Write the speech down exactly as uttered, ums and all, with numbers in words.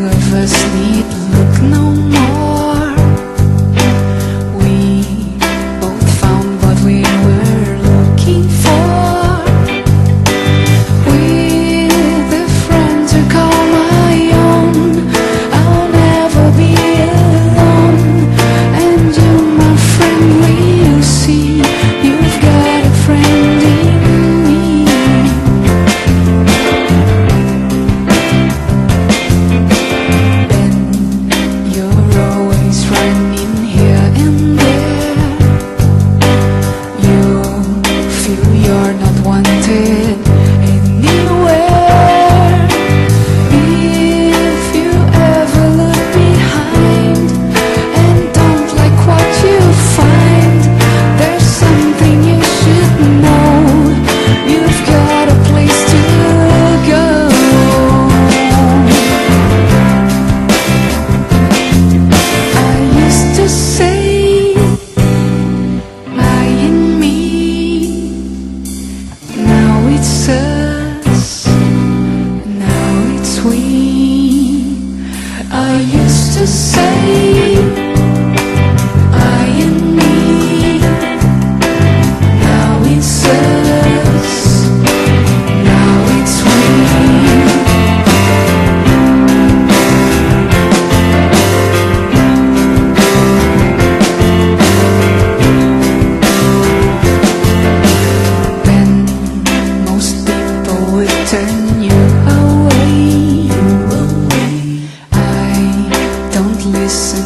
of us need look no more. We both found what we were looking for. With the friends who call my own, I'll never be alone. And you, my friend, will see you've got a friend in me. And you're always running here and there. You feel you're not wanted anywhere. If you ever look behind and don't like what you find, there's something you should know. You've got a place to go. I used to say, I and me. Now it's us, now it's we. I used to say, I and me. Now it's us, now it's we. When most people would turn you away, I don't listen